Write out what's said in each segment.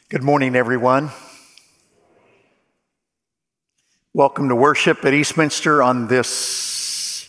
Good morning, everyone. Welcome to worship at Eastminster on this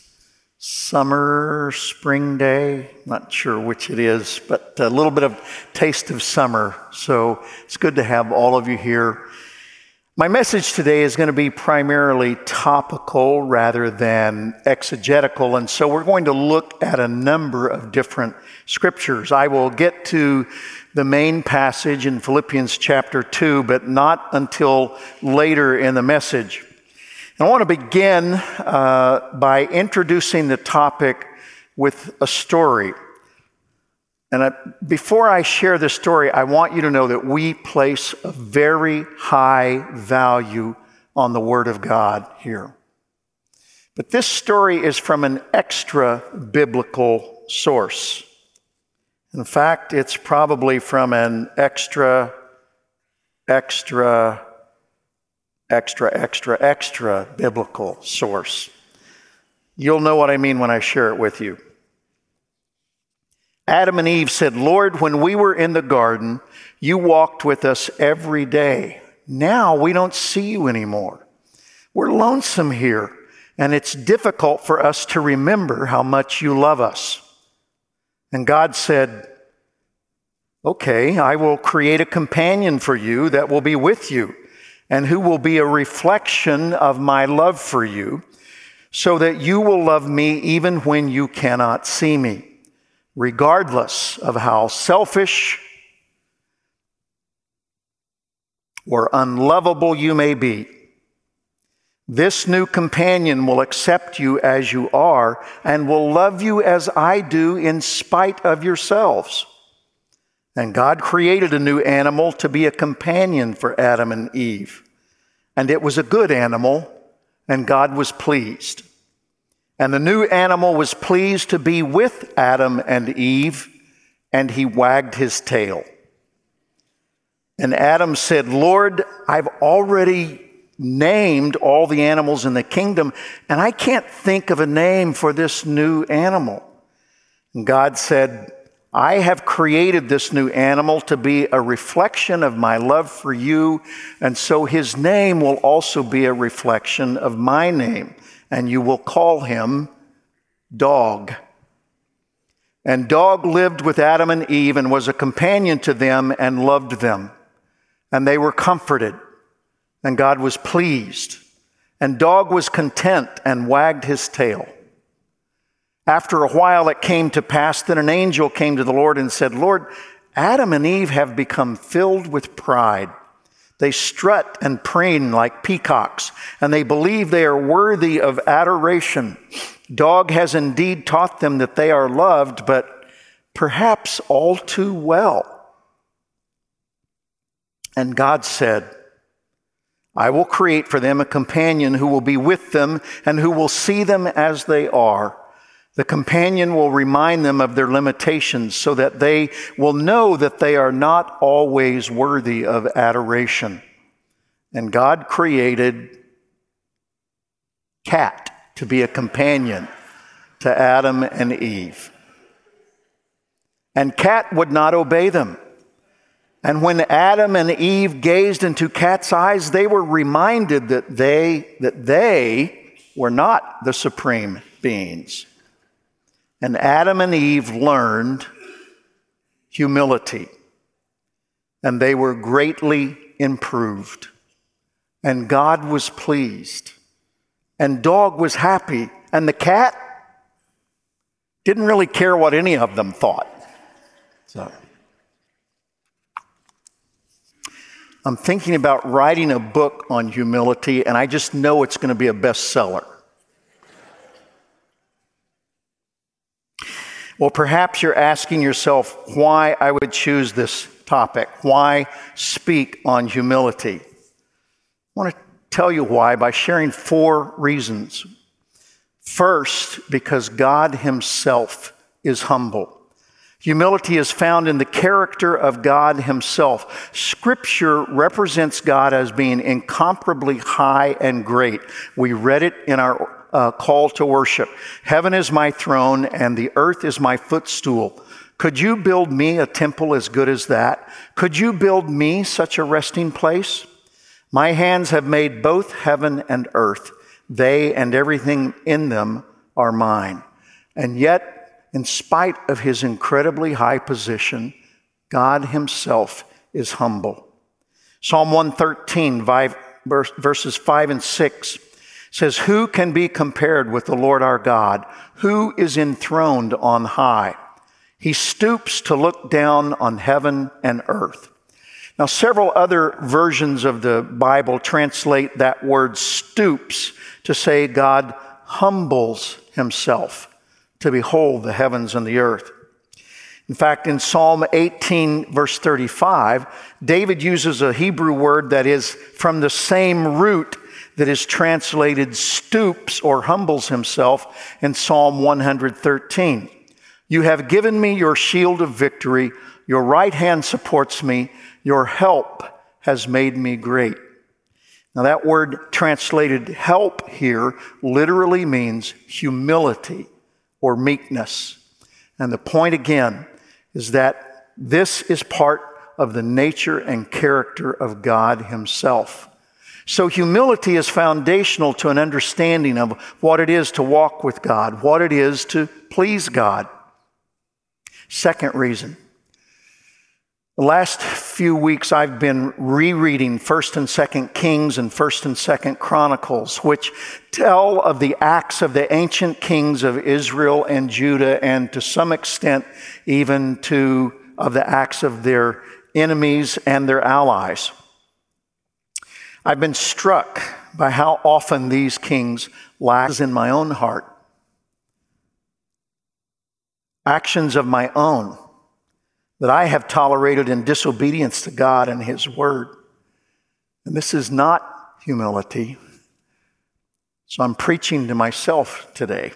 spring day. Not sure which it is, but a little bit of taste of summer. So it's good to have all of you here. My message today is going to be primarily topical rather than exegetical, and so we're going to look at a number of different scriptures. I will get to the main passage in Philippians chapter 2, but not until later in the message. And I want to begin by introducing the topic with a story. And before I share this story, I want you to know that we place a very high value on the Word of God here. But this story is from an extra biblical source. In fact, it's probably from an extra biblical source. You'll know what I mean when I share it with you. Adam and Eve said, "Lord, when we were in the garden, you walked with us every day. Now we don't see you anymore. We're lonesome here, and it's difficult for us to remember how much you love us." And God said, "Okay, I will create a companion for you that will be with you, and who will be a reflection of my love for you, so that you will love me even when you cannot see me, regardless of how selfish or unlovable you may be. This new companion will accept you as you are and will love you as I do in spite of yourselves." And God created a new animal to be a companion for Adam and Eve. And it was a good animal, and God was pleased. And the new animal was pleased to be with Adam and Eve, and he wagged his tail. And Adam said, "Lord, I've already named all the animals in the kingdom, and I can't think of a name for this new animal." And God said, "I have created this new animal to be a reflection of my love for you, and so his name will also be a reflection of my name, and you will call him Dog." And Dog lived with Adam and Eve and was a companion to them and loved them. And they were comforted, and God was pleased. And Dog was content and wagged his tail. After a while it came to pass that an angel came to the Lord and said, "Lord, Adam and Eve have become filled with pride. They strut and preen like peacocks, and they believe they are worthy of adoration. Dog has indeed taught them that they are loved, but perhaps all too well." And God said, "I will create for them a companion who will be with them and who will see them as they are. The companion will remind them of their limitations so that they will know that they are not always worthy of adoration." And God created cat to be a companion to Adam and Eve. And cat would not obey them. And when Adam and Eve gazed into cat's eyes, they were reminded that they were not the supreme beings. And Adam and Eve learned humility, and they were greatly improved. And God was pleased, and Dog was happy, and the cat didn't really care what any of them thought. So I'm thinking about writing a book on humility, and I just know it's going to be a bestseller. Well, perhaps you're asking yourself why I would choose this topic. Why speak on humility? I want to tell you why by sharing 4 reasons. First, because God himself is humble. Humility is found in the character of God himself. Scripture represents God as being incomparably high and great. We read it in our call to worship. "Heaven is my throne and the earth is my footstool. Could you build me a temple as good as that? Could you build me such a resting place? My hands have made both heaven and earth. They and everything in them are mine. And yet, in spite of his incredibly high position, God himself is humble. Psalm 113, verses 5 and 6 says, "Who can be compared with the Lord our God? Who is enthroned on high? He stoops to look down on heaven and earth." Now, several other versions of the Bible translate that word stoops to say God humbles himself to behold the heavens and the earth. In fact, in Psalm 18, verse 35, David uses a Hebrew word that is from the same root that is translated stoops or humbles himself in Psalm 113. "You have given me your shield of victory. Your right hand supports me. Your help has made me great." Now that word translated help here literally means humility or meekness. And the point again is that this is part of the nature and character of God himself. So humility is foundational to an understanding of what it is to walk with God, what it is to please God. Second reason. The last few weeks I've been rereading 1st and 2nd Kings and 1st and 2nd Chronicles, which tell of the acts of the ancient kings of Israel and Judah, and to some extent even of the acts of their enemies and their allies. I've been struck by how often these kings lack in my own heart. Actions of my own that I have tolerated in disobedience to God and his word. And this is not humility. So I'm preaching to myself today.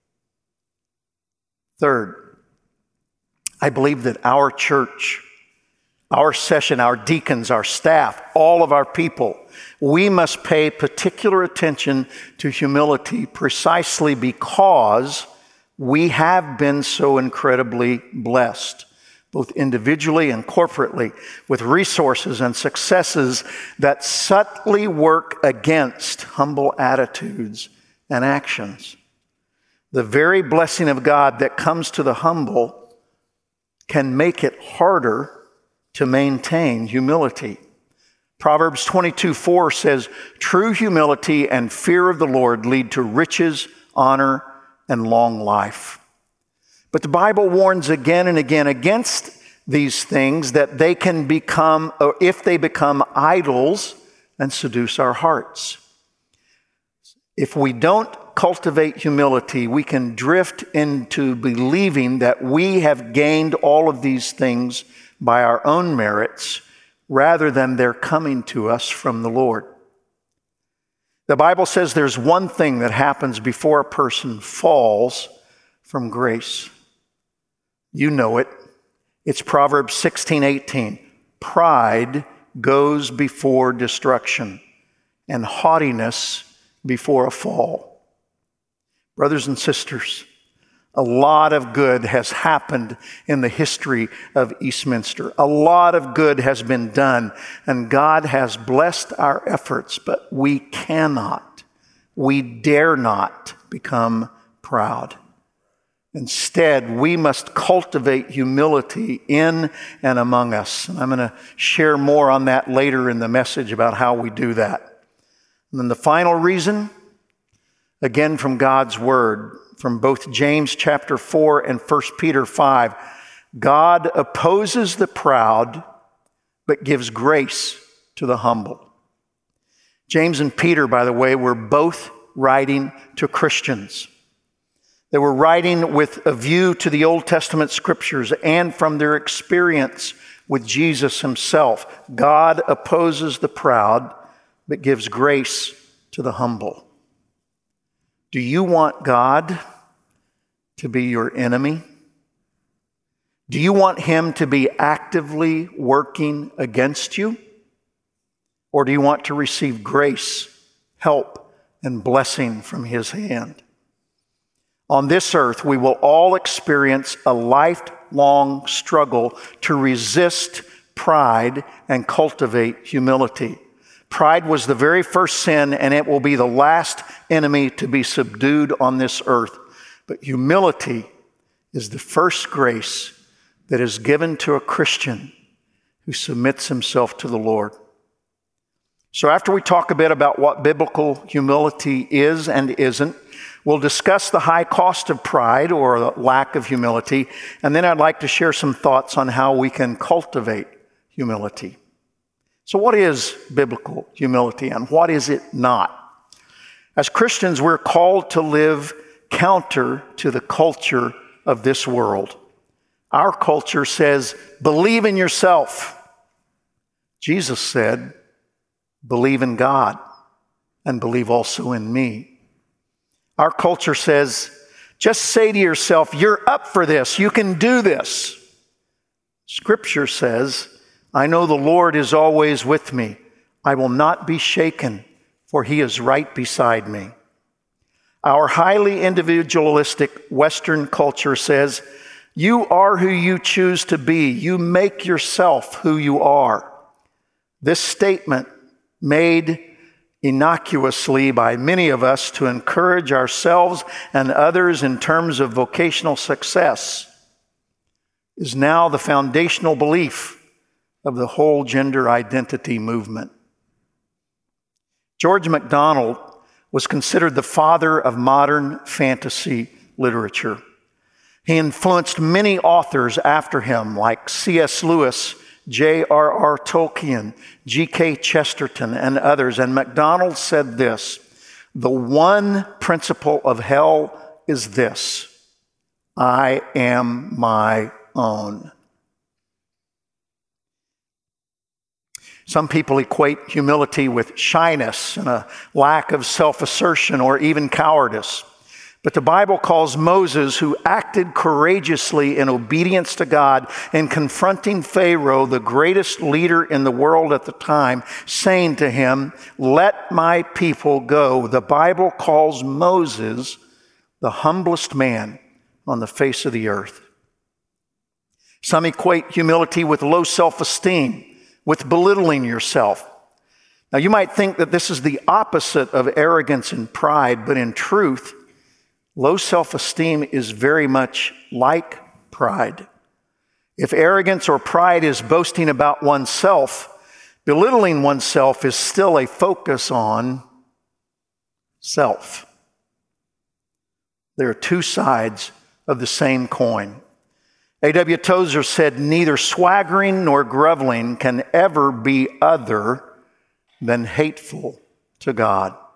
Third, I believe that our church, our session, our deacons, our staff, all of our people, we must pay particular attention to humility precisely because we have been so incredibly blessed, both individually and corporately, with resources and successes that subtly work against humble attitudes and actions. The very blessing of God that comes to the humble can make it harder to maintain humility. Proverbs 22:4 says, "True humility and fear of the Lord lead to riches, honor, and long life." But the Bible warns again and again against these things, that they can become, or if they become idols, and seduce our hearts. If we don't cultivate humility, we can drift into believing that we have gained all of these things by our own merits, rather than they're coming to us from the Lord. The Bible says there's one thing that happens before a person falls from grace. You know it. It's Proverbs 16:18. "Pride goes before destruction, and haughtiness before a fall." Brothers and sisters, a lot of good has happened in the history of Eastminster. A lot of good has been done, and God has blessed our efforts, but we dare not become proud. Instead, we must cultivate humility in and among us. And I'm going to share more on that later in the message about how we do that. And then the final reason, again from God's Word, from both James chapter 4 and 1 Peter 5, God opposes the proud, but gives grace to the humble. James and Peter, by the way, were both writing to Christians. They were writing with a view to the Old Testament scriptures and from their experience with Jesus himself. God opposes the proud, but gives grace to the humble. Do you want God to be your enemy? Do you want him to be actively working against you? Or do you want to receive grace, help, and blessing from his hand? On this earth, we will all experience a life lifelong struggle to resist pride and cultivate humility. Pride was the very first sin, and it will be the last enemy to be subdued on this earth. But humility is the first grace that is given to a Christian who submits himself to the Lord. So after we talk a bit about what biblical humility is and isn't, we'll discuss the high cost of pride or the lack of humility, and then I'd like to share some thoughts on how we can cultivate humility. So what is biblical humility and what is it not? As Christians, we're called to live counter to the culture of this world. Our culture says, believe in yourself. Jesus said, believe in God and believe also in me. Our culture says, just say to yourself, you're up for this, you can do this. Scripture says, I know the Lord is always with me. I will not be shaken, for he is right beside me. Our highly individualistic Western culture says, you are who you choose to be. You make yourself who you are. This statement, made innocuously by many of us to encourage ourselves and others in terms of vocational success, is now the foundational belief of the whole gender identity movement. George MacDonald was considered the father of modern fantasy literature. He influenced many authors after him, like C.S. Lewis, J.R.R. Tolkien, G.K. Chesterton, and others. And MacDonald said this, the one principle of hell is this: I am my own. Some people equate humility with shyness and a lack of self-assertion or even cowardice. But the Bible calls Moses, who acted courageously in obedience to God in confronting Pharaoh, the greatest leader in the world at the time, saying to him, let my people go. The Bible calls Moses the humblest man on the face of the earth. Some equate humility with low self-esteem, with belittling yourself. Now, you might think that this is the opposite of arrogance and pride, but in truth, low self-esteem is very much like pride. If arrogance or pride is boasting about oneself, belittling oneself is still a focus on self. There are two sides of the same coin. A.W. Tozer said, neither swaggering nor groveling can ever be other than hateful to God. I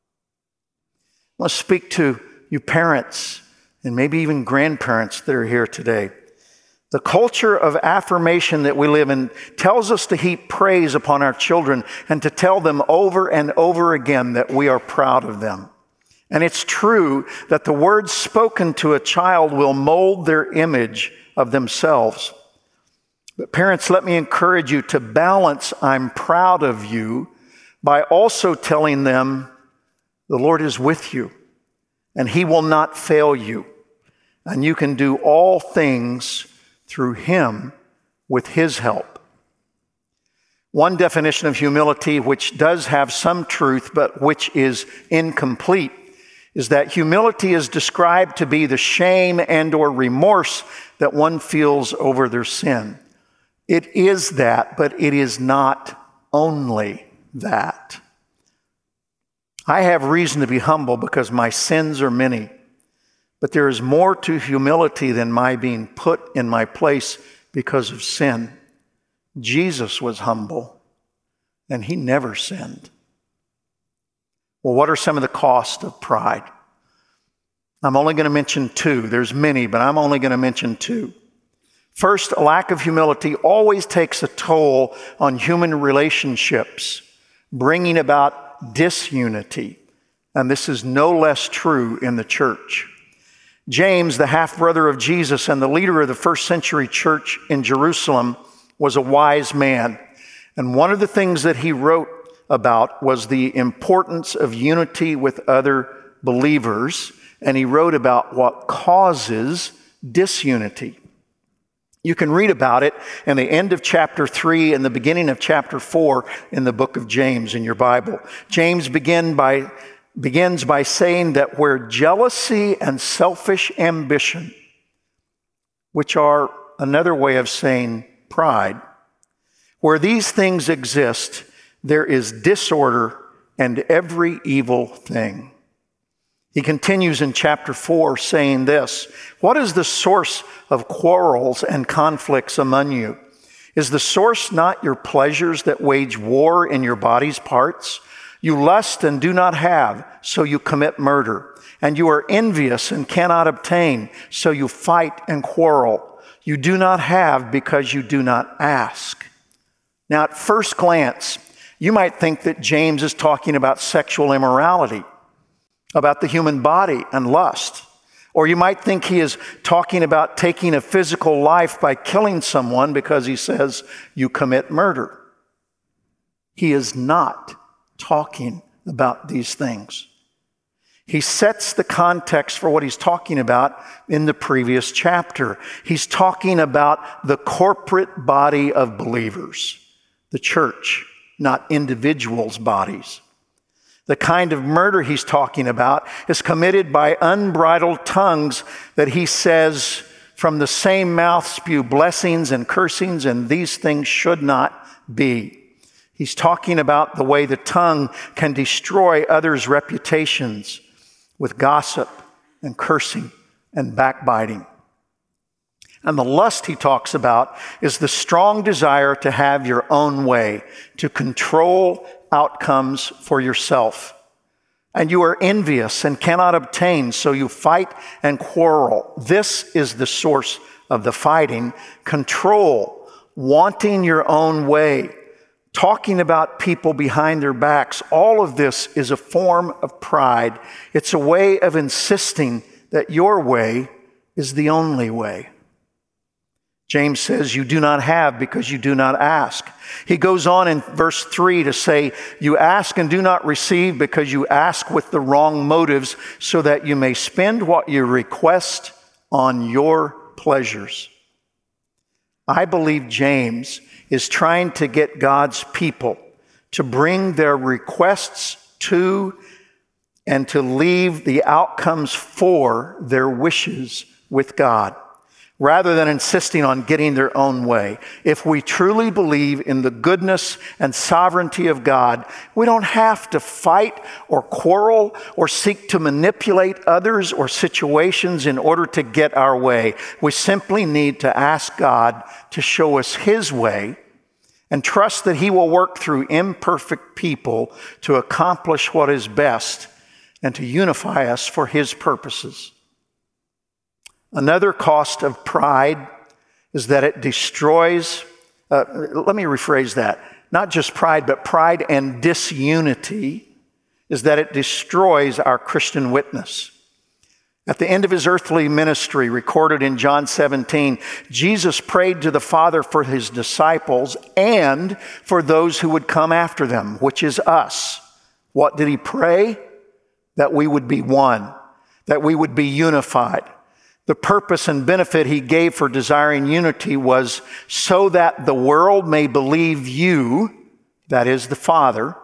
want to speak to you parents and maybe even grandparents that are here today. The culture of affirmation that we live in tells us to heap praise upon our children and to tell them over and over again that we are proud of them. And it's true that the words spoken to a child will mold their image of themselves. But parents, let me encourage you to balance I'm proud of you by also telling them the Lord is with you and he will not fail you. And you can do all things through him with his help. One definition of humility, which does have some truth but which is incomplete, is that humility is described to be the shame and or remorse that one feels over their sin. It is that, but it is not only that. I have reason to be humble because my sins are many, but there is more to humility than my being put in my place because of sin. Jesus was humble, and he never sinned. Well, what are some of the costs of pride? I'm only going to mention two. There's many, but I'm only going to mention two. First, a lack of humility always takes a toll on human relationships, bringing about disunity. And this is no less true in the church. James, the half-brother of Jesus and the leader of the first century church in Jerusalem, was a wise man. And one of the things that he wrote about was the importance of unity with other believers, and he wrote about what causes disunity. You can read about it in the end of chapter 3 and the beginning of chapter 4 in the book of James in your Bible. James begins by saying that where jealousy and selfish ambition, which are another way of saying pride, where these things exist, there is disorder and every evil thing. He continues in chapter 4 saying this, "What is the source of quarrels and conflicts among you? Is the source not your pleasures that wage war in your body's parts? You lust and do not have, so you commit murder. And you are envious and cannot obtain, so you fight and quarrel. You do not have because you do not ask." Now, at first glance, you might think that James is talking about sexual immorality, about the human body and lust. Or you might think he is talking about taking a physical life by killing someone because he says you commit murder. He is not talking about these things. He sets the context for what he's talking about in the previous chapter. He's talking about the corporate body of believers, the church, not individuals' bodies. The kind of murder he's talking about is committed by unbridled tongues that he says from the same mouth spew blessings and cursings, and these things should not be. He's talking about the way the tongue can destroy others' reputations with gossip and cursing and backbiting. And the lust he talks about is the strong desire to have your own way, to control outcomes for yourself. And you are envious and cannot obtain, so you fight and quarrel. This is the source of the fighting. Control, wanting your own way, talking about people behind their backs. All of this is a form of pride. It's a way of insisting that your way is the only way. James says you do not have because you do not ask. He goes on in verse 3 to say, you ask and do not receive because you ask with the wrong motives, so that you may spend what you request on your pleasures. I believe James is trying to get God's people to bring their requests to and to leave the outcomes for their wishes with God, rather than insisting on getting their own way. If we truly believe in the goodness and sovereignty of God, we don't have to fight or quarrel or seek to manipulate others or situations in order to get our way. We simply need to ask God to show us His way and trust that He will work through imperfect people to accomplish what is best and to unify us for His purposes. Another cost of pride is that it destroys, let me rephrase that, not just pride, but pride and disunity, is that it destroys our Christian witness. At the end of His earthly ministry, recorded in John 17, Jesus prayed to the Father for His disciples and for those who would come after them, which is us. What did He pray? That we would be one, that we would be unified. The purpose and benefit He gave for desiring unity was so that the world may believe you, that is the Father,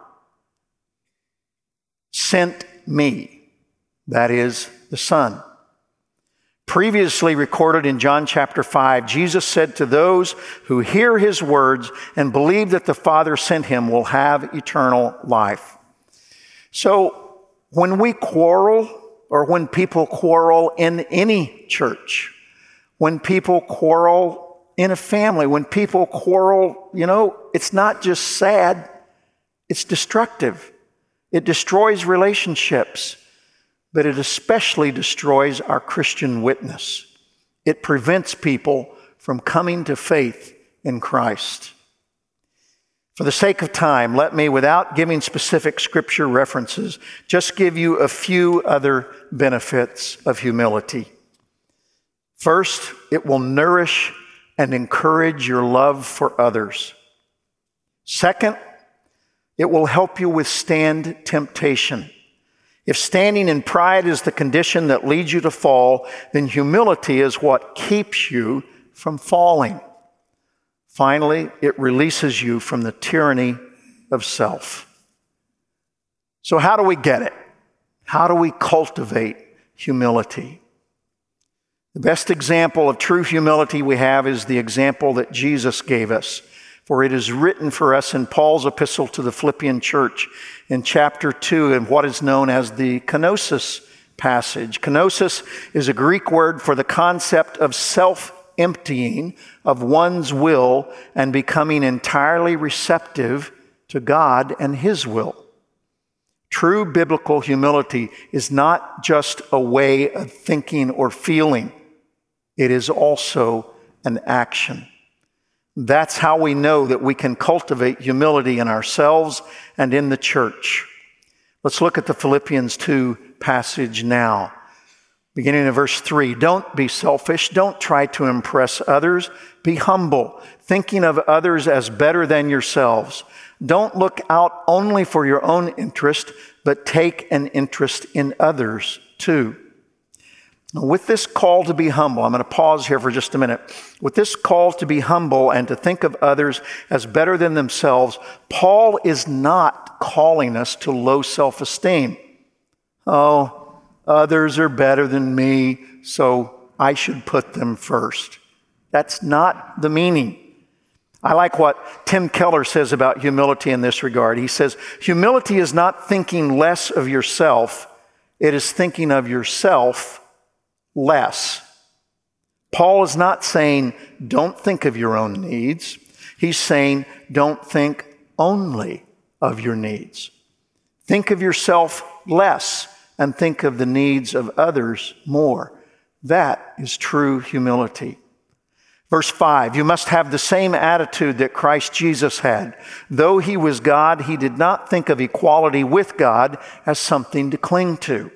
sent me, that is the Son. Previously recorded in John chapter 5, Jesus said to those who hear His words and believe that the Father sent Him will have eternal life. So when we quarrel, or when people quarrel in any church, when people quarrel in a family, when people quarrel, it's not just sad, it's destructive. It destroys relationships, but it especially destroys our Christian witness. It prevents people from coming to faith in Christ. For the sake of time, let me, without giving specific scripture references, just give you a few other benefits of humility. First, it will nourish and encourage your love for others. Second, it will help you withstand temptation. If standing in pride is the condition that leads you to fall, then humility is what keeps you from falling. Finally, it releases you from the tyranny of self. So how do we get it? How do we cultivate humility? The best example of true humility we have is the example that Jesus gave us. For it is written for us in Paul's epistle to the Philippian church in chapter 2 in what is known as the kenosis passage. Kenosis is a Greek word for the concept of self-emptying of one's will and becoming entirely receptive to God and His will. True biblical humility is not just a way of thinking or feeling. It is also an action. That's how we know that we can cultivate humility in ourselves and in the church. Let's look at the Philippians 2 passage now. Beginning in verse 3, don't be selfish. Don't try to impress others. Be humble, thinking of others as better than yourselves. Don't look out only for your own interest, but take an interest in others too. Now, with this call to be humble, I'm going to pause here for just a minute. With this call to be humble and to think of others as better than themselves, Paul is not calling us to low self-esteem. Oh, others are better than me, so I should put them first. That's not the meaning. I like what Tim Keller says about humility in this regard. He says, humility is not thinking less of yourself, it is thinking of yourself less. Paul is not saying, don't think of your own needs. He's saying, don't think only of your needs. Think of yourself less and think of the needs of others more. That is true humility. Verse 5, you must have the same attitude that Christ Jesus had. Though he was God, he did not think of equality with God as something to cling to.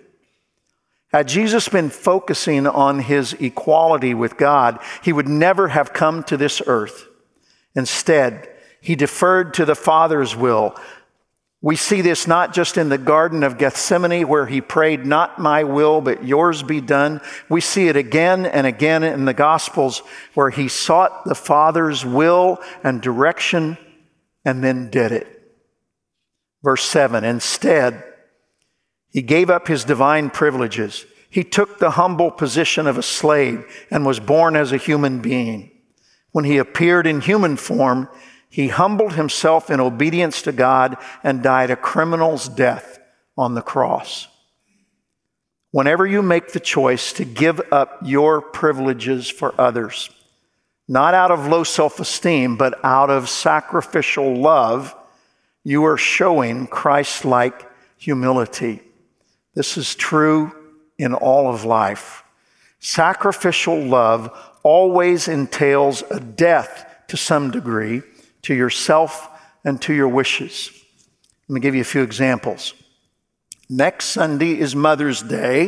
Had Jesus been focusing on his equality with God, he would never have come to this earth. Instead, he deferred to the Father's will. We see this not just in the Garden of Gethsemane where he prayed, not my will, but yours be done. We see it again and again in the Gospels where he sought the Father's will and direction and then did it. Verse 7, instead, he gave up his divine privileges. He took the humble position of a slave and was born as a human being. When he appeared in human form, he humbled himself in obedience to God and died a criminal's death on the cross. Whenever you make the choice to give up your privileges for others, not out of low self-esteem, but out of sacrificial love, you are showing Christ-like humility. This is true in all of life. Sacrificial love always entails a death to some degree to yourself and to your wishes. Let me give you a few examples. Next Sunday is Mother's Day,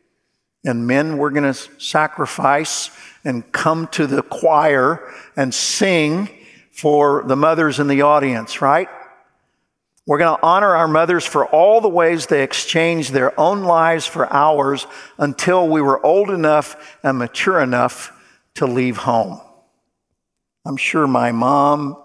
and men, we're going to sacrifice and come to the choir and sing for the mothers in the audience, right? We're going to honor our mothers for all the ways they exchanged their own lives for ours until we were old enough and mature enough to leave home. I'm sure my mom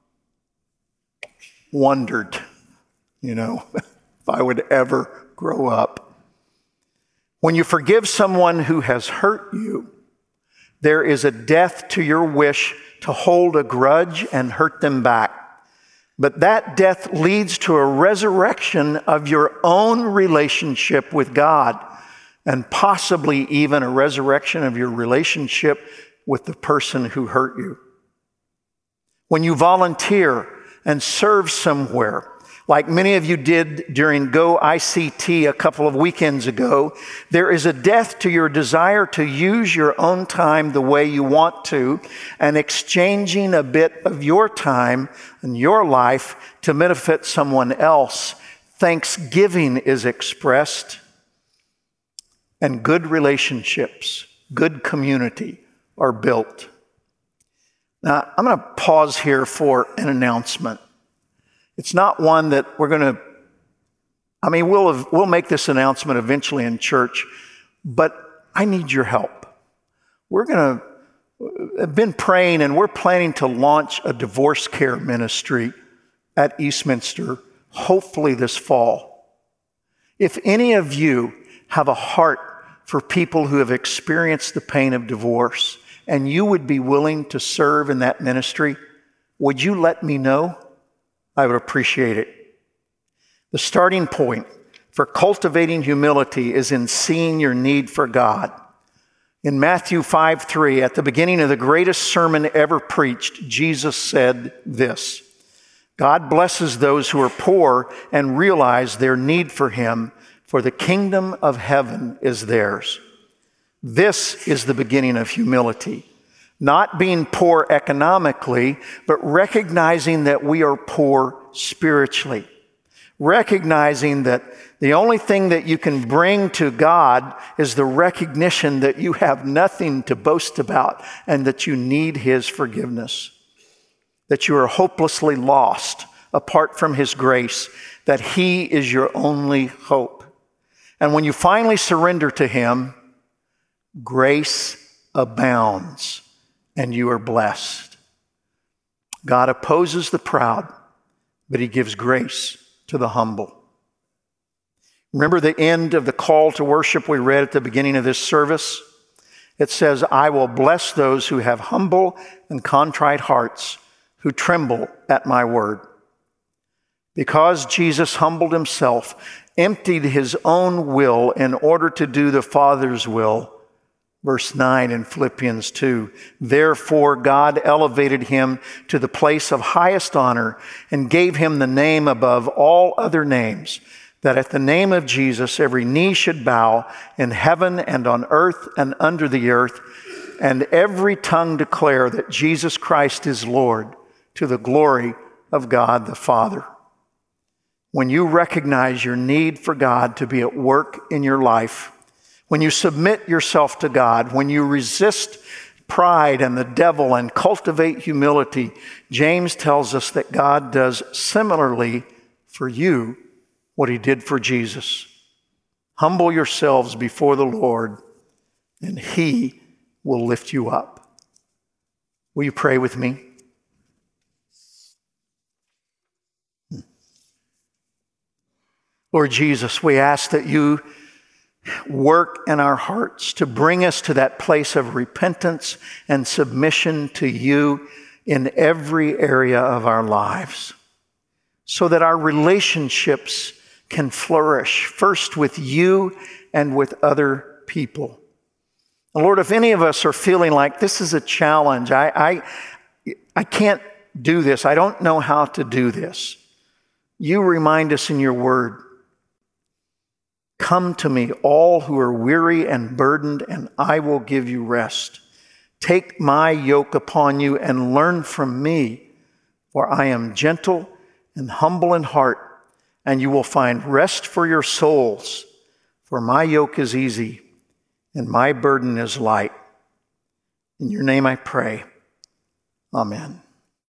wondered, if I would ever grow up. When you forgive someone who has hurt you, there is a death to your wish to hold a grudge and hurt them back. But that death leads to a resurrection of your own relationship with God, and possibly even a resurrection of your relationship with the person who hurt you. When you volunteer and serve somewhere, like many of you did during Go ICT a couple of weekends ago, there is a death to your desire to use your own time the way you want to, and exchanging a bit of your time and your life to benefit someone else. Thanksgiving is expressed, and good relationships, good community are built. Now, I'm going to pause here for an announcement. It's not one that we're going to, we'll make this announcement eventually in church, but I need your help. We're going to have been praying, and we're planning to launch a divorce care ministry at Eastminster, hopefully this fall. If any of you have a heart for people who have experienced the pain of divorce, and you would be willing to serve in that ministry, would you let me know? I would appreciate it. The starting point for cultivating humility is in seeing your need for God. In Matthew 5:3, at the beginning of the greatest sermon ever preached, Jesus said this: God blesses those who are poor and realize their need for Him, for the kingdom of heaven is theirs. This is the beginning of humility. Not being poor economically, but recognizing that we are poor spiritually. Recognizing that the only thing that you can bring to God is the recognition that you have nothing to boast about and that you need His forgiveness. That you are hopelessly lost apart from His grace, that He is your only hope. And when you finally surrender to Him, grace abounds and you are blessed. God opposes the proud, but He gives grace to the humble. Remember the end of the call to worship we read at the beginning of this service? It says, I will bless those who have humble and contrite hearts, who tremble at my word. Because Jesus humbled Himself, emptied His own will in order to do the Father's will. Verse 9 in Philippians 2, therefore God elevated Him to the place of highest honor and gave Him the name above all other names, that at the name of Jesus every knee should bow in heaven and on earth and under the earth, and every tongue declare that Jesus Christ is Lord, to the glory of God the Father. When you recognize your need for God to be at work in your life, when you submit yourself to God, when you resist pride and the devil and cultivate humility, James tells us that God does similarly for you what He did for Jesus. Humble yourselves before the Lord, and He will lift you up. Will you pray with me? Lord Jesus, we ask that You work in our hearts to bring us to that place of repentance and submission to You in every area of our lives, so that our relationships can flourish, first with You and with other people. And Lord, if any of us are feeling like this is a challenge, I can't do this, I don't know how to do this, You remind us in Your word, come to me, all who are weary and burdened, and I will give you rest. Take my yoke upon you and learn from me, for I am gentle and humble in heart, and you will find rest for your souls. For my yoke is easy and my burden is light. In Your name I pray. Amen.